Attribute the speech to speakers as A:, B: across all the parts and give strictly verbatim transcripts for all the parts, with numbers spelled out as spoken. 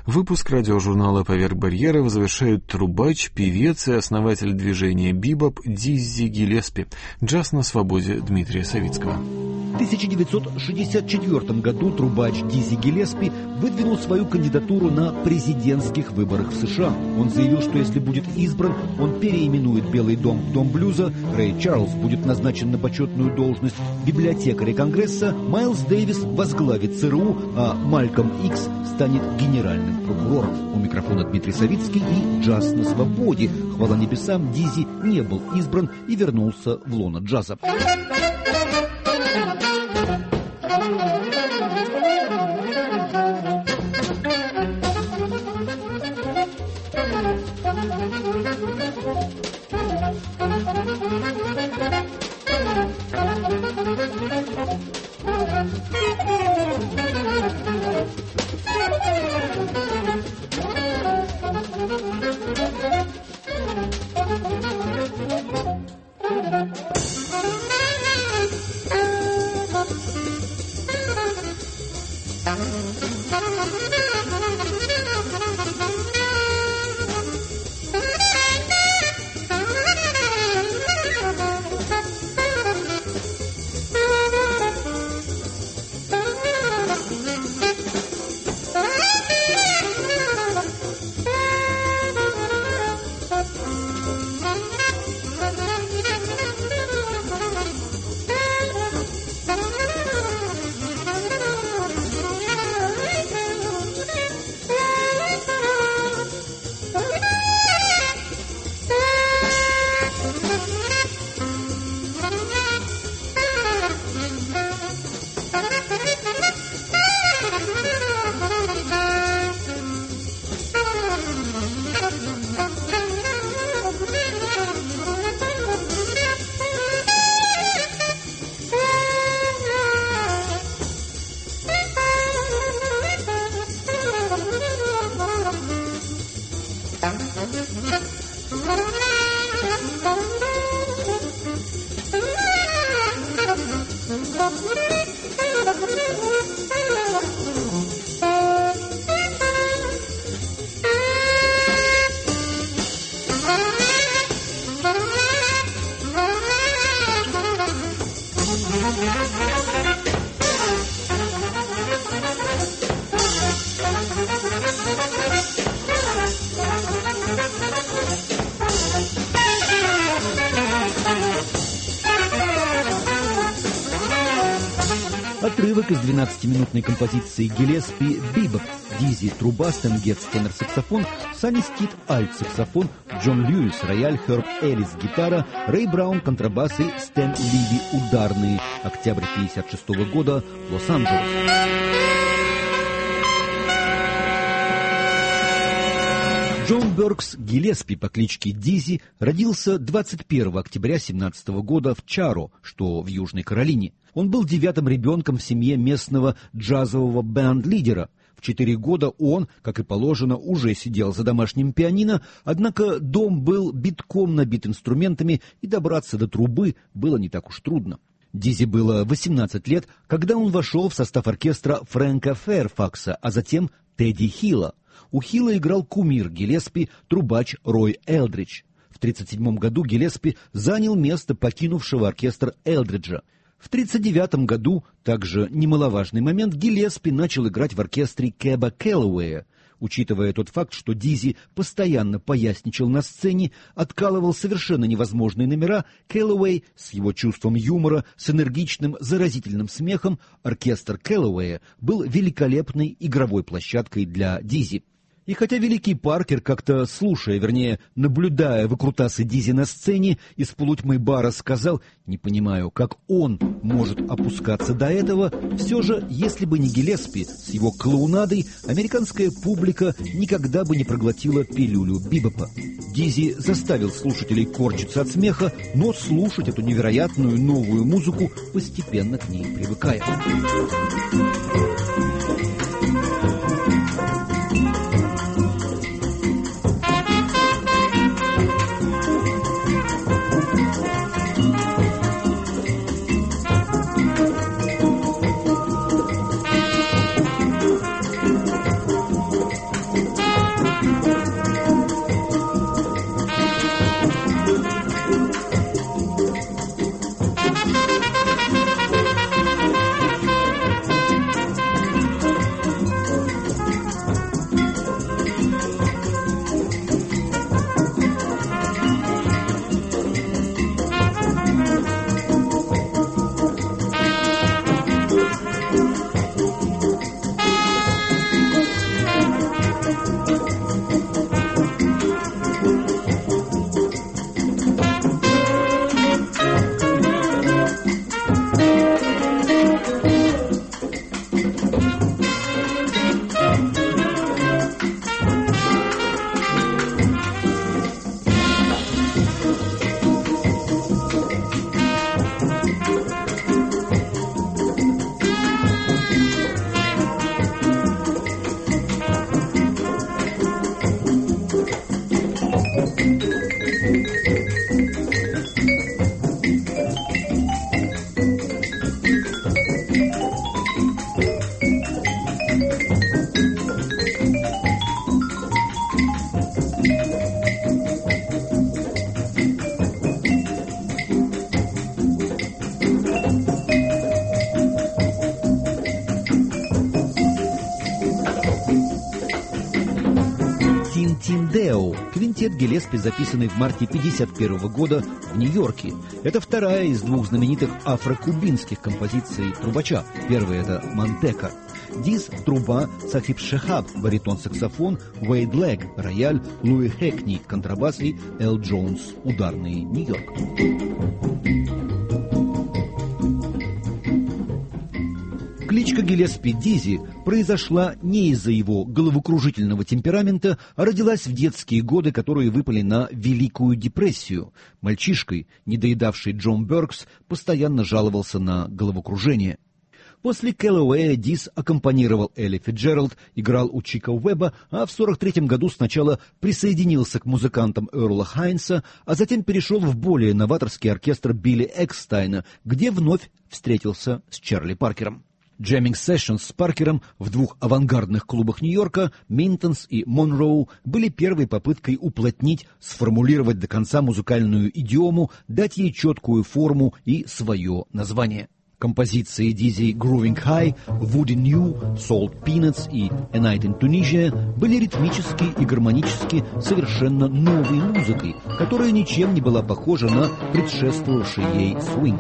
A: Выпуск радиожурнала «Поверх барьеров» завершают трубач, певец и основатель движения бибоп Дизи Гиллеспи, джаз на свободе Дмитрия Савицкого.
B: В тысяча девятьсот шестьдесят четвёртом году трубач Дизи Гиллеспи выдвинул свою кандидатуру на президентских выборах в США. Он заявил, что если будет избран, он переименует Белый дом в Дом блюза, Рэй Чарльз будет назначен на почетную должность библиотекаря Конгресса, Майлз Дэвис возглавит ЦРУ, а Малькольм Икс станет генеральным прокурором. У микрофона Дмитрий Савицкий и «Джаз на свободе». Хвала небесам, Дизи не был избран и вернулся в лоно джаза. Отрывок из двенадцатиминутной композиции Гиллеспи «Бибоп». Дизи – труба, Стэн Гетц – тенор-саксофон, Санни Стит – альт-саксофон, Джон Льюис – рояль, Херб Эллис – гитара, Рэй Браун – контрабас и Стэн Ливи – ударные. Октябрь тысяча девятьсот пятьдесят шестого года, Лос-Анджелес. Джон Бёркс Гиллеспи по кличке Дизи родился двадцать первого октября тысяча девятьсот семнадцатого года в Чаро, что в Южной Каролине. Он был девятым ребенком в семье местного джазового бэнд-лидера. В четыре года он, как и положено, уже сидел за домашним пианино, однако дом был битком набит инструментами, и добраться до трубы было не так уж трудно. Дизи было восемнадцать лет, когда он вошел в состав оркестра Фрэнка Фэрфакса, а затем Тедди Хилла. У Хилла играл кумир Гиллеспи, трубач Рой Элдридж. В тридцать седьмом году Гиллеспи занял место покинувшего оркестр Элдриджа. В тридцать девятом году, также немаловажный момент, Гиллеспи начал играть в оркестре Кэба Кэллоуэя. Учитывая тот факт, что Дизи постоянно поясничал на сцене, откалывал совершенно невозможные номера, Кэллоуэй с его чувством юмора, с энергичным, заразительным смехом, оркестр Кэллоуэя был великолепной игровой площадкой для Дизи. И хотя великий Паркер, как-то слушая, вернее, наблюдая выкрутасы Дизи на сцене, из полутьмы бара сказал: «Не понимаю, как он может опускаться до этого», все же, если бы не Гиллеспи с его клоунадой, американская публика никогда бы не проглотила пилюлю бибопа. Дизи заставил слушателей корчиться от смеха, но слушать эту невероятную новую музыку, постепенно к ней привыкая. Тиндео, квинтет Гиллеспи, записанный в марте пятьдесят первого года в Нью-Йорке. Это вторая из двух знаменитых афро-кубинских композиций трубача. Первая — это «Мантека». Диз — труба, Сахиб Шехаб, баритон-саксофон, Уэйд Лэг, рояль, Луи Хэкни, контрабас и Эл Джонс, ударный, Нью-Йорк. Кличка Гиллеспи Дизи произошла не из-за его головокружительного темперамента, а родилась в детские годы, которые выпали на Великую депрессию. Мальчишкой, недоедавший Джон Бёркс, постоянно жаловался на головокружение. После Кэллоуэя Диз аккомпанировал Элли Фитджеральд, играл у Чика Уэбба, а в сорок третьем году сначала присоединился к музыкантам Эрла Хайнса, а затем перешел в более новаторский оркестр Билли Экстайна, где вновь встретился с Чарли Паркером. Джемминг Sessions с Паркером в двух авангардных клубах Нью-Йорка, Минтонс и Монроу, были первой попыткой уплотнить, сформулировать до конца музыкальную идиому, дать ей четкую форму и свое название. Композиции Дизи «Grooving High», «Woody New», «Salt Peanuts» и «A Night in Tunisia» были ритмически и гармонически совершенно новой музыкой, которая ничем не была похожа на предшествовавший ей свинг.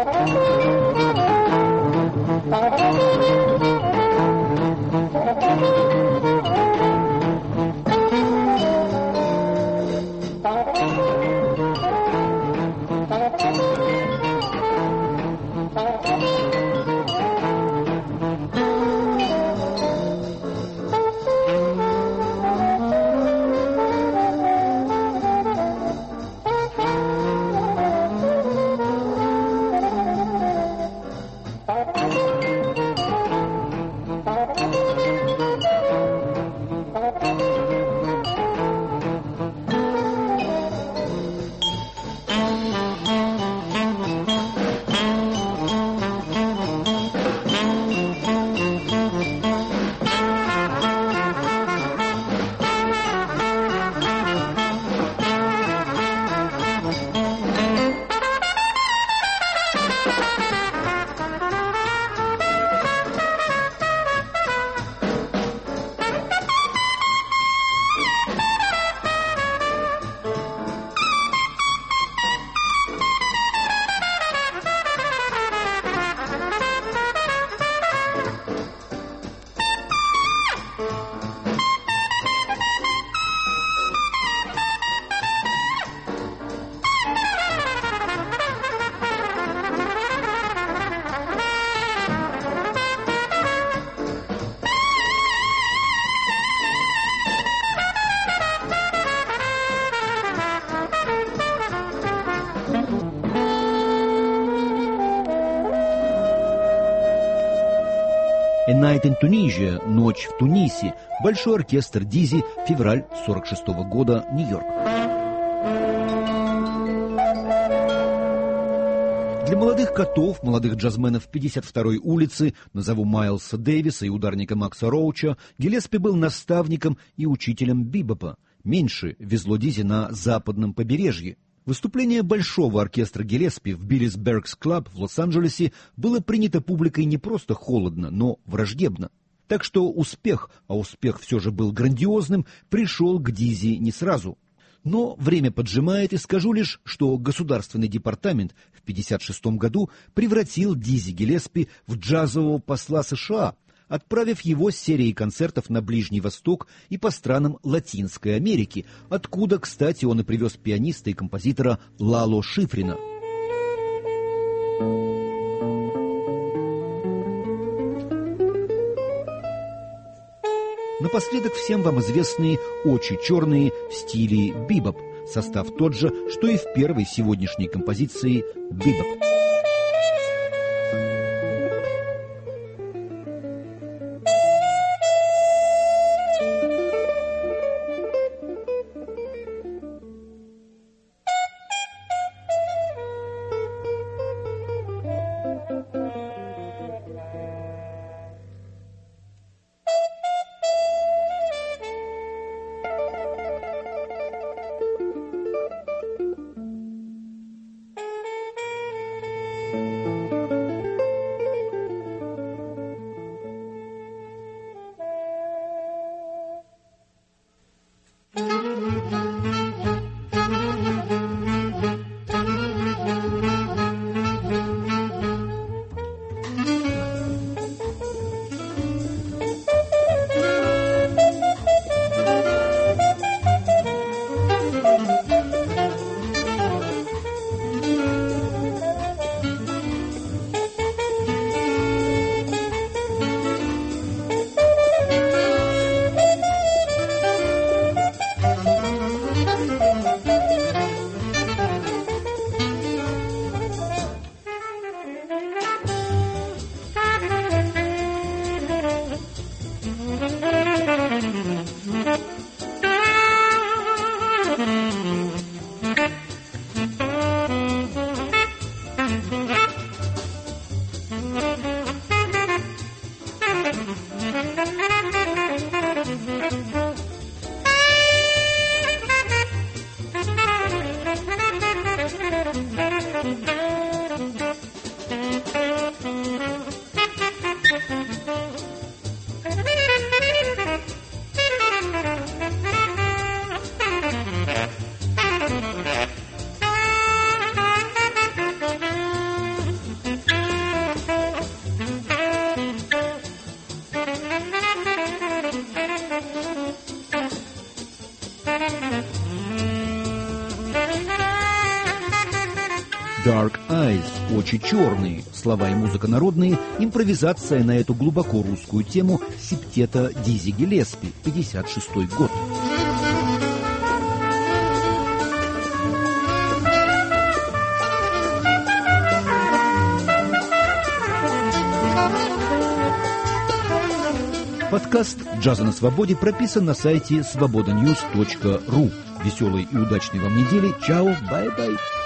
B: «A Night in Tunisia» — «Ночь в Тунисе», большой оркестр Дизи, февраль сорок шестого года, Нью-Йорк. Для молодых котов, молодых джазменов пятьдесят второй улицы, назову Майлса Дэвиса и ударника Макса Роуча, Гиллеспи был наставником и учителем бибопа. Меньше везло Дизи на западном побережье. Выступление большого оркестра Гиллеспи в Биллис Беркс Клаб в Лос-Анджелесе было принято публикой не просто холодно, но враждебно. Так что успех, а успех все же был грандиозным, пришел к Дизи не сразу. Но время поджимает, и скажу лишь, что Государственный департамент в пятьдесят шестом году превратил Дизи Гиллеспи в джазового посла США, отправив его с серией концертов на Ближний Восток и по странам Латинской Америки, откуда, кстати, он и привез пианиста и композитора Лало Шифрина. Напоследок всем вам известные «Очи черные» в стиле бибоп. Состав тот же, что и в первой сегодняшней композиции «Бибоп». Dark Eyes, очи черные, слова и музыка народные, импровизация на эту глубоко русскую тему септета Дизи Гиллеспи, пятьдесят шестой год. Подкаст «Джаза на свободе» прописан на сайте свобода ньюс точка ру. Веселой и удачной вам недели. Чао, бай-бай.